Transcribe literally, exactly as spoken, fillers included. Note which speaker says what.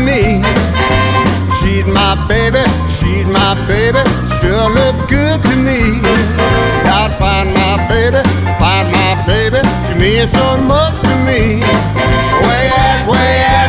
Speaker 1: me. She's my baby, she's my baby, sure look good to me. Gotta find my baby, find my baby, she means so much to me. Way out, way out.